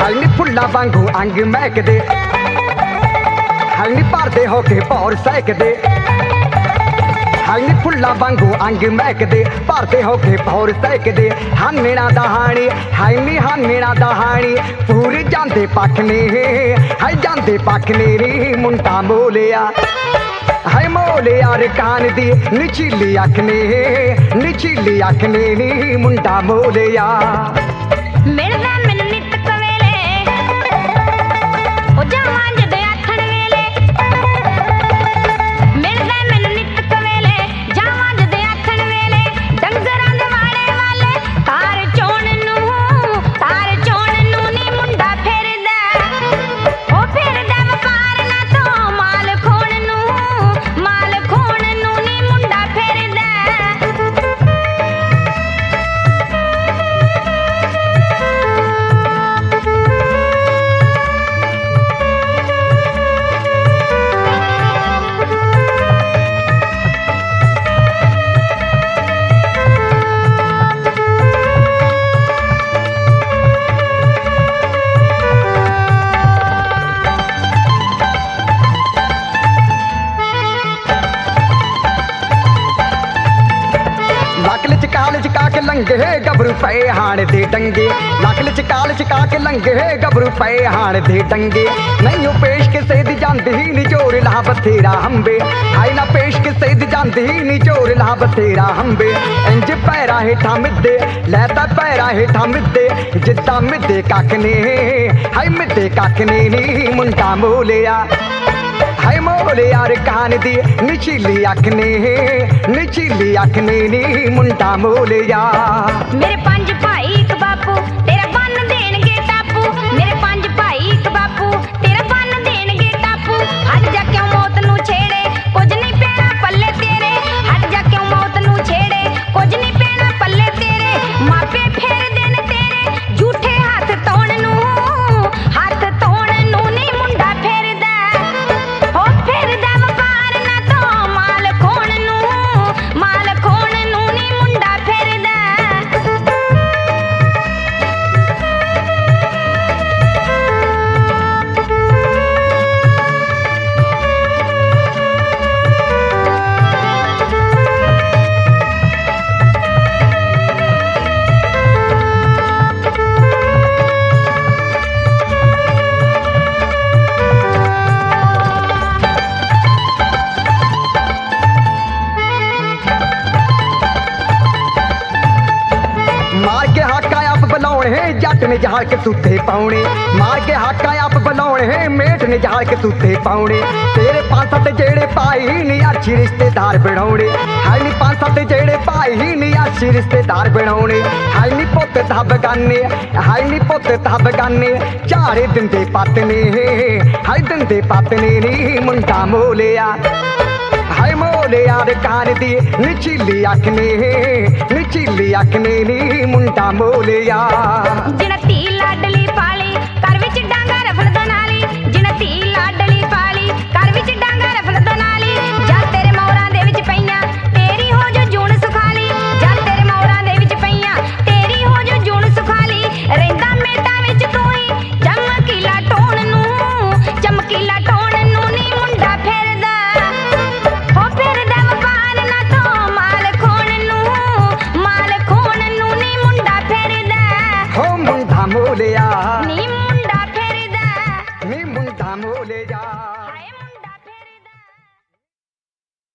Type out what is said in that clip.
High ਨੀ ਫੁੱਲਾਂ ਵਾਂਗੂ ਅੰਗ ਮਹਿਕਦੇ, ਹਾਈ ਨੀ ਭਰਦੇ ਹੋ ਕੇ ਭੌਰ ਸਹਿਕਦੇ, ਹਾਈ ਨੀ ਫੁੱਲਾਂ ਵਾਂਗੂ ਅੰਗ ਮਹਿਕਦੇ, ਭਰਦੇ ਹੋ ਕੇ ਭੌਰ ਸਹਿਕਦੇ। ਹਾਨੇਣਾ ਦਾ ਹਾਣੀ, ਹਾਈ ਨੀ ਹਾਨੇਣਾ ਦਾ ਹਾਣੀ, ਪੂਰ ਜਾਂਦੇ ਪੱਖ ਨੇ, ਹਾਈ ਜਾਂਦੇ ਪੱਖ ਨੇ ਨੀ ਮੁੰਡਾ ਮੋਲਿਆ, ਹਾਏ ਮੋਲਿਆ ਰਕਾਨ ਦੀ ਨਿਚੀਲੀ ਅੱਖ ਨੇ, ਨਿਚੀਲੀ ਅੱਖ ਨੇ ਨੀ ਮੁੰਡਾ ਮੋਲਿਆ। ਮਿਲਦਾ ਮੈਨੂੰ ਨਿੱਤ ਕਵੇਲੇ ਉਹ ਜਾਵਾਂ ਜਦ ਆਥਣ ਵੇਲੇ, ਮਿਲਦਾ ਮੈਨੂੰ ਨਿੱਤ ਕਵੇਲੇ ਜਾਵਾਂ ਜਦ ਆਥਣ ਵੇਲੇ। ਡੰਗਰਾਂ ਦੇ ਵਾਲੇ ਵਾਲੇ ਤਾਰ ਚੋਣ ਨੂੰ ਨੀ ਮੁੰਡਾ ਫਿਰਦਾ, ਉਹ ਫਿਰਦਾ ਵਪਾਰ ਨਾ ਤੋਂ ਮਾਲ ਖੋਣ ਨੂੰ ਨੀ ਮੁੰਡਾ ਫਿਰਦਾ। ਲੱਕ ਲਚਕਾ ਲਚਕਾ ਕੇ ਲੰਘੇ ਗੱਭਰੂ ਪਏ ਹਾਣ ਦੇ ਡੰਗੇ, ਲੱਕ ਲਚਕਾ ਲਚਕਾ ਕੇ ਲੰਘੇ ਗੱਭਰੂ ਪਏ ਹਾਣ ਦੇ ਡੰਗੇ। ਨਹੀਂ ਉਹ ਪੇਸ਼ ਕਿਸੇ ਦੀ ਜਾਂਦੀ ਨੀ ਜੋਰ ਲਾ ਬਥੇਰਾ ਹੰਬੇ, ਹਾਈ ਨਾ ਪੇਸ਼ ਕਿਸੇ ਦੀ ਜਾਂਦੀ ਨੀ ਜੋਰ ਲਾ ਬਥੇਰਾ ਹੰਬੇ। ਇੰਜ ਪੈਰਾਂ ਹੇਠਾਂ ਮਿੱਦੇ ਲੈ ਤਾਂ ਪੈਰਾਂ ਹੇਠਾਂ ਮਿੱਦੇ, ਜਿੱਦਾਂ ਮਿੱਦੇ ਕੱਖ ਨੇ, ਹਾਈ ਮਿੱਦੇ ਕੱਖ ਨੇ ਨੀ ਮੁੰਡਾ ਮੋਲਿਆ, ਹਾਏ ਮੋਲਿਆ ਰਕਾਨ ਦੀ ਨਿਚੀਲੀ ਅੱਖ ਨੇ, ਨਿਚੀਲੀ ਅੱਖ ਨੇ ਨੀ ਮੁੰਡਾ ਮੋਲਿਆ। ਮੇਰੇ ਪੰਜ ਭਾਈ ਇੱਕ ਬਾਪੂ ਤੇਰਾ ਬੰਨ ਦੇਣਗੇ ਟਾਪੂ, ਮੇਰੇ ਪੰਜ ਭਾਈ ਇੱਕ ਬਾਪੂ ਤੇਰਾ ਬੰਨ ਦੇਣਗੇ ਟਾਪੂ। ਹਟ ਜਾ ਕਿਉਂ ਮੌਤ ਨੂੰ ਛੇੜੇ ਕੁਝ ਨਹੀਂ ਪੈਣਾ ਪੱਲੇ ਤੇਰੇ, ਹਟ ਜਾ ਕਿਉਂ ਮੌਤ ਨੂੰ ਛੇੜੇ ਕੁਝ ਨਹੀਂ ਪੈਣਾ ਪੱਲੇ ਤੇਰੇ। ਮਾਪੇ ਫੇਰਦੇ ਨੇ ਤੇਰੇ ਝੂਠੇ ਹੱਥ ਧੋਣ ਨੂੰ ਨੀ ਮੁੰਡਾ ਫਿਰਦਾ, ਹੋ ਫਿਰਦਾ ਵਪਾਰ ਨਾ ਤੋਂ ਮਾਲ ਖੋਣ ਨੂੰ ਨੀ ਮੁੰਡਾ ਫਿਰਦਾ। ਮਾਰ ਕੇ ਹਾਕਾਂ ਆਪ ਬੁਲਾਉਣੇ ਜੱਟ ਨੇ ਜਹਾਲ ਕੇ ਤੂਤੇ ਪਾਉਣੇ, ਮਾਰ ਕੇ ਹਾਕਾਂ ਆਪ ਬੁਲਾਉਣੇ ਮੇਟ ਨੇ ਜਹਾਲ ਕੇ ਤੂਤੇ ਪਾਉਣੇ। ਤੇਰੇ ਪੰਜ ਸੱਤ ਜਿਹੜੇ ਭਾਈ ਨੀ ਅਰਸ਼ੀ ਰਿਸ਼ਤੇਦਾਰ ਬਣਾਉਣੇ, ਹਾਈ ਨੀ ਪੰਜ ਸੱਤ ਜਿਹੜੇ ਭਾਈ ਨੀ ਅਰਸ਼ੀ ਰਿਸ਼ਤੇਦਾਰ ਬਣਾਉਣੇ। ਹਾਈ ਨੀ ਪੁੱਤ ਤਾਂ ਬਗਾਨੇ, ਹਾਈ ਨੀ ਪੁੱਤ ਤਾਂ ਬਗਾਨੇ, ਝਾੜੇ ਦਿੰਦੇ ਪੱਤ ਨੇ, ਹਾਈ ਦਿੰਦੇ ਪੱਤ ਨੇ ਨੀ ਮੁੰਡਾ ਮੋਲਿਆ, ਹਾਏ ਮੋਲਿਆ ਰਕਾਨ ਦੀ ਨਿਚੀਲੀ ਅੱਖ ਨੇ, ਨਿਚੀਲੀ ਅੱਖ ਨੇ ਨੀ ਮੁੰਡਾ ਮੋਲਿਆ। ਜਿਨ ਧੀ ਲਾਡਲੀ ਪਾਲੀ ਘਰ ਵਿੱਚ ਡਾਂਗਾ ਰਫਲ ਦਨਾਲੀ, ਜਿਨ ਧੀ ਲਾਡਲੀ ਪਾਲੀ ਘਰ ਵਿੱਚ ਡਾਂਗਾ ਰਫਲ ਦਨਾਲੀ। ਜਦ ਤੇਰੇ ਮੌਰਾਂ ਦੇ ਵਿੱਚ ਪਈਆਂ ਤੇਰੀ ਹੋ ਜੋ ਜੂਣ ਸੁਖਾਲੀ, ਜਦ ਤੇਰੇ ਮੌਰਾਂ ਦੇ ਵਿੱਚ ਪਈਆਂ ਤੇਰੀ ਹੋ ਜੋ ਜੂਣ ਸੁਖਾਲੀ। ਰਹਿੰਦਾ ਮੇਟਾਂ ਵਿੱਚ ਤੂੰ ਹੀ ਚਮਕੀਲਾ ਢੋਣ ਨੂੰ ਨੀ ਮੁੰਡਾ ਫਿਰਦਾ, ਹੋ ਫਿਰਦਾ ਵਪਾਰ ਨਾ ਤੋਂ ਮਾਲ ਖੋਣ ਨੂੰ ਨੀ ਮੁੰਡਾ ਫਿਰਦਾ, ਹੋ ਮੁੰਡਾ ਮੋਲਿਆ, ਨੀ ਮੁੰਡਾ ਫਿਰਦਾ। ਨੀ ਮੁੰਡਾ ਮੋਲਿਆ।